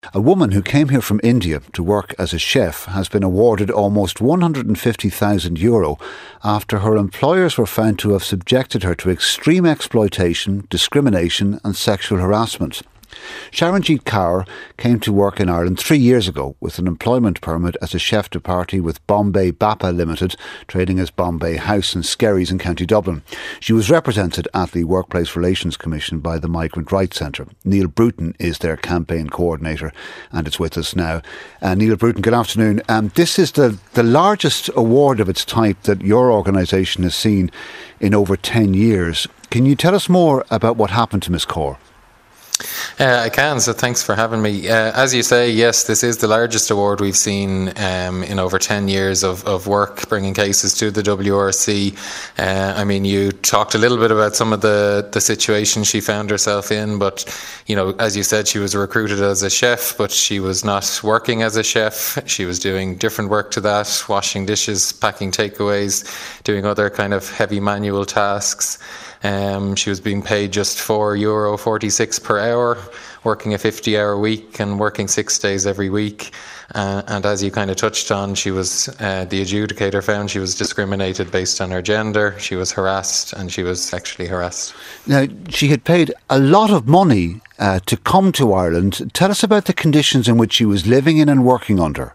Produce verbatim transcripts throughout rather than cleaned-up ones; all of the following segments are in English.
A woman who came here from India to work as a chef has been awarded almost one hundred fifty thousand euro after her employers were found to have subjected her to extreme exploitation, discrimination and sexual harassment. Sharanjeet Kaur came to work in Ireland three years ago with an employment permit as a chef de partie with Bombay Bappa Limited, trading as Bombay House in Skerries in County Dublin. She was represented at the Workplace Relations Commission by the Migrant Rights Centre. Neil Bruton is their campaign coordinator and is with us now. Uh, Neil Bruton, good afternoon. Um, this is the, the largest award of its type that your organisation has seen in over ten years. Can you tell us more about what happened to Miss Kaur? Uh, I can, so thanks for having me. Uh, as you say, yes, this is the largest award we've seen um, in over ten years of, of work bringing cases to the W R C. Uh, I mean, you talked a little bit about some of the, the situation she found herself in, but, you know, as you said, she was recruited as a chef, but she was not working as a chef. She was doing different work to that, washing dishes, packing takeaways, doing other kind of heavy manual tasks. Um, she was being paid just four euro forty-six per hour, working a fifty hour week and working six days every week. Uh, and as you kind of touched on, she was, uh, the adjudicator found she was discriminated based on her gender, she was harassed and she was sexually harassed. Now, she had paid a lot of money uh, to come to Ireland. Tell us about the conditions in which she was living in and working under.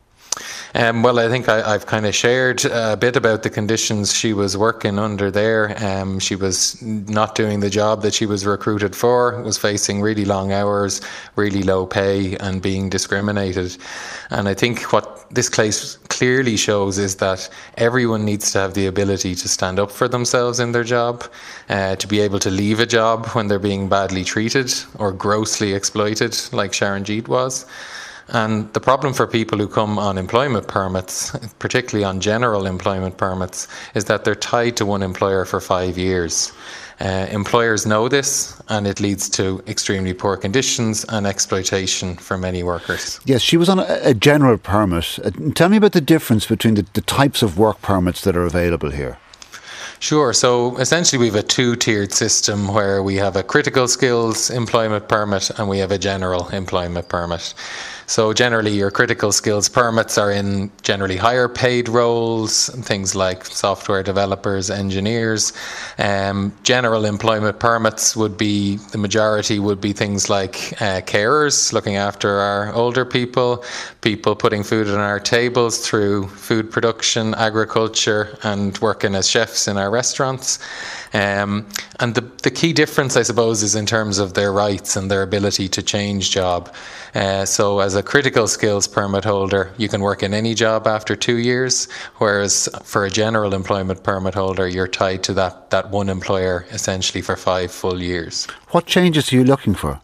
Um, well, I think I, I've kind of shared a bit about the conditions she was working under there. Um, she was not doing the job that she was recruited for, was facing really long hours, really low pay and being discriminated. And I think what this case clearly shows is that everyone needs to have the ability to stand up for themselves in their job, uh, to be able to leave a job when they're being badly treated or grossly exploited, like Sharanjeet was. And the problem for people who come on employment permits, particularly on general employment permits, is that they're tied to one employer for five years. Uh, employers know this, and it leads to extremely poor conditions and exploitation for many workers. Yes, she was on a, a general permit. Uh, tell me about the difference between the, the types of work permits that are available here. Sure. So essentially we have a two-tiered system where we have a critical skills employment permit and we have a general employment permit. So generally your critical skills permits are in generally higher paid roles, things like software developers, engineers. Um, general employment permits would be, the majority would be things like uh, carers, looking after our older people, people putting food on our tables through food production, agriculture and working as chefs in our restaurants. Um, and the, the key difference, I suppose, is in terms of their rights and their ability to change job. Uh, so as a critical skills permit holder, you can work in any job after two years, whereas for a general employment permit holder, you're tied to that, that one employer essentially for five full years. What changes are you looking for?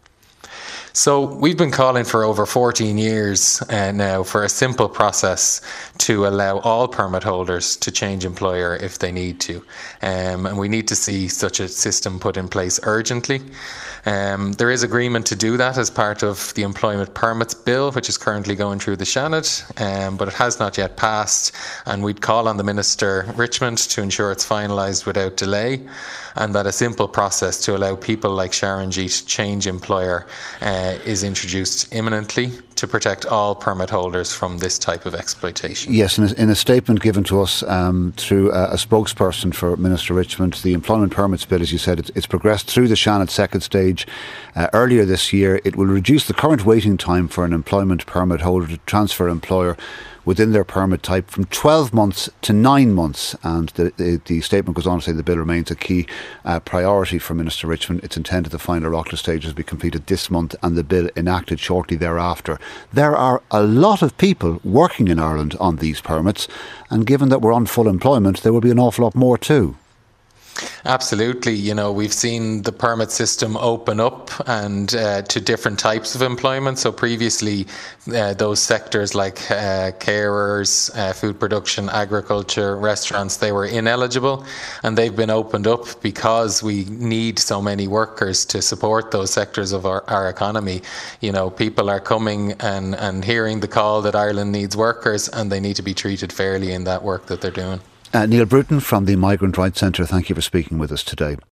So we've been calling for over fourteen years uh, now for a simple process to allow all permit holders to change employer if they need to. Um, and we need to see such a system put in place urgently. Um, there is agreement to do that as part of the Employment Permits Bill, which is currently going through the Seanad, um, but it has not yet passed. And we'd call on the Minister Richmond to ensure it's finalised without delay, and that a simple process to allow people like Sharanjeet to change employer uh, is introduced imminently to protect all permit holders from this type of exploitation. Yes, in a, in a statement given to us um, through a, a spokesperson for Minister Richmond, the Employment Permits Bill, as you said, it, it's progressed through the Seanad second stage. Uh, earlier this year, it will reduce the current waiting time for an employment permit holder to transfer employer within their permit type from twelve months to nine months. And the, the, the statement goes on to say the bill remains a key uh, priority for Minister Richmond. It's intended the final Oireachtas stages will be completed this month and the bill enacted shortly thereafter. There are a lot of people working in Ireland on these permits, and given that we're on full employment, there will be an awful lot more too. Absolutely. You know, we've seen the permit system open up and uh, to different types of employment. So previously, uh, those sectors like uh, carers, uh, food production, agriculture, restaurants, they were ineligible, and they've been opened up because we need so many workers to support those sectors of our, our economy. You know, people are coming and, and hearing the call that Ireland needs workers, and they need to be treated fairly in that work that they're doing. Uh, Neil Bruton from the Migrant Rights Centre, thank you for speaking with us today.